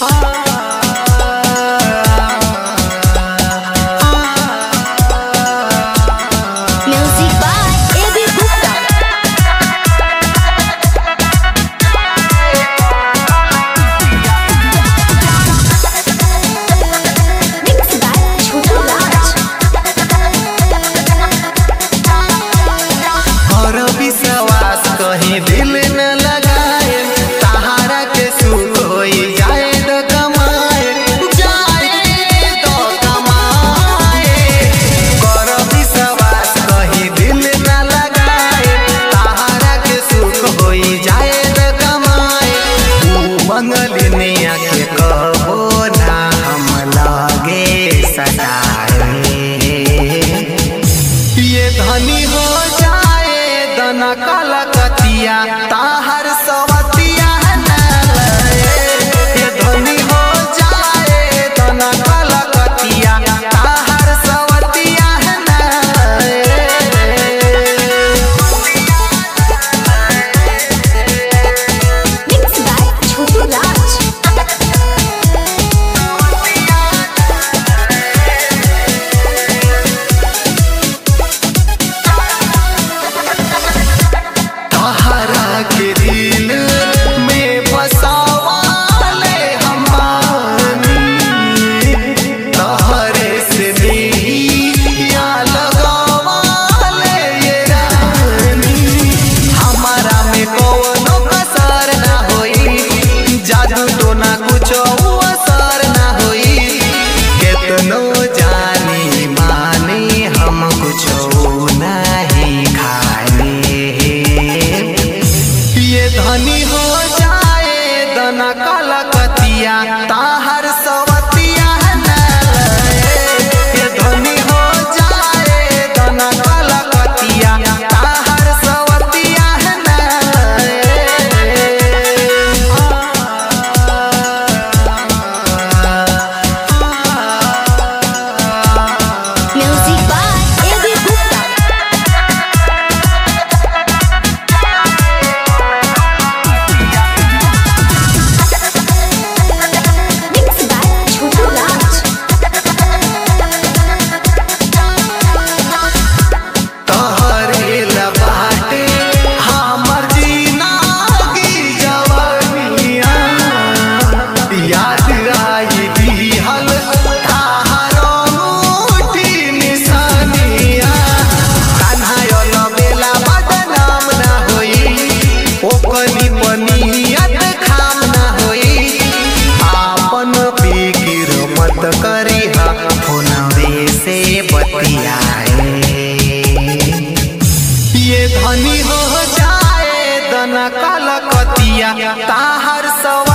दिल न लगाए सहारा के सुख होई जाए तो कमाए कर विश्वास कहीं दिल न लगाए सहारा के सुख होई जाए तो कमाए मंगलिनिया के कहो ना हम लगे सदाए ये धनी हो जाए दना कलकतिया ताहर सवतिया ये धनी हो जाए दना कलकतिया ताहर सवतिया के दिल में बसावाले हम तहरे से दिया लगावाले ये रानी हमारा में कोनो कसर ना होई जादू तो ना कुछ असर ना होई केतनो जानी मानी हम कुछ नहीं खाए ये धनी हो जाए दना कलकतिया ताहर सवतिया ये धनी हो जाए दना कलकतिया ताहर सवतिया करिहा फोनवे से बतियाए ये धनी हो जाए दना कलकतिया ताहर सव